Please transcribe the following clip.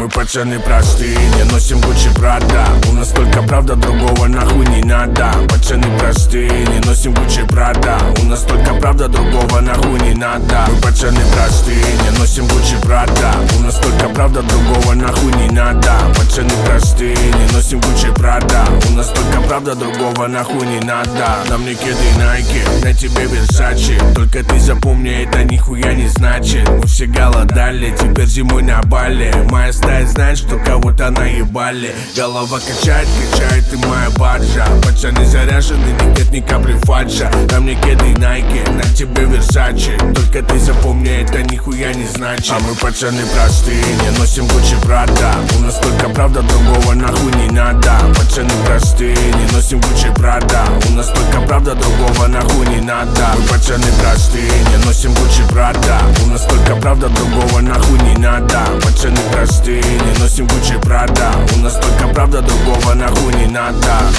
мы пацаны простые, не носим Гуччи, Прада. У нас только правда, другого нахуй не надо. Пацаны простые, не носим Гуччи, Прада. У нас только правда, другого нахуй не надо. Мы пацаны простые, не носим Гуччи, Прада. У нас только правда, другого нахуй не надо. Пацаны простые, не носим Гуччи, Прада. У нас только правда, другого нахуй не надо. На мне кеды Nike, на тебе Versace. Только ты запомни, это нихуя не значит. Мы все голодали, теперь зимой на Бали. Моя стая знает, что кого-то наебали. Голова качает, качает и моя баджа. Пацаны заряжены, нет ни капли фальша. На мне кеды Nike, на тебе Versace. Только ты запомни, это нихуя не значит. А мы пацаны простые, не носим Гуччи, Прада. У нас только правда, другого нахуй не надо. Пацаны простые, не носим Гуччи, Прада. У нас только правда, другого нахуй не надо. Мы пацаны простые, не носим Гуччи, Прада. У нас только правда, другого нахуй не надо. Пацаны простые, не носим Гуччи, Прада. У нас только правда, другого нахуй не надо.